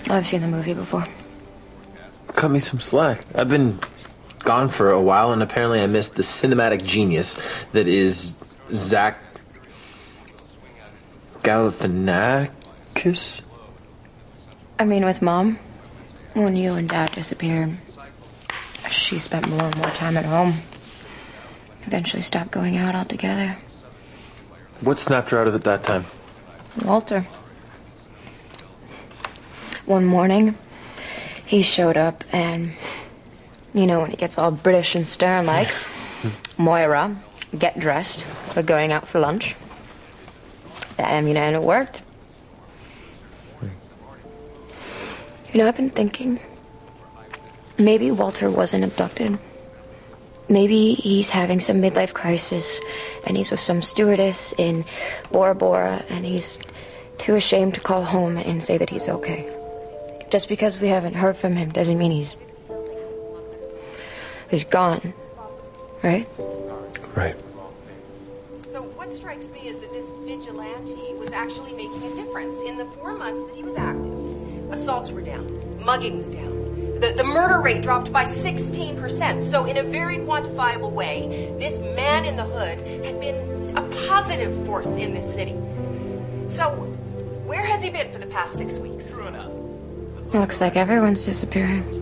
I've seen the movie before. Cut me some slack. I've been gone for a while, and apparently I missed the cinematic genius that is Zach Galifianakis. I mean, with Mom, when you and Dad disappeared, she spent more and more time at home. Eventually stopped going out altogether. What snapped her out of it that time? Walter. One morning, he showed up and, you know, when he gets all British and stern like, Moira, get dressed, we're going out for lunch. And it worked. You know, I've been thinking, maybe Walter wasn't abducted. Maybe he's having some midlife crisis, and he's with some stewardess in Bora Bora, and he's too ashamed to call home and say that he's okay. Just because we haven't heard from him doesn't mean he's gone, right? Right. So what strikes me is that this vigilante was actually making a difference in the 4 months that he was active. Assaults were down, muggings down. The murder rate dropped by 16%. So in a very quantifiable way, this man in the hood had been a positive force in this city. So where has he been for the past 6 weeks? Looks like everyone's disappearing.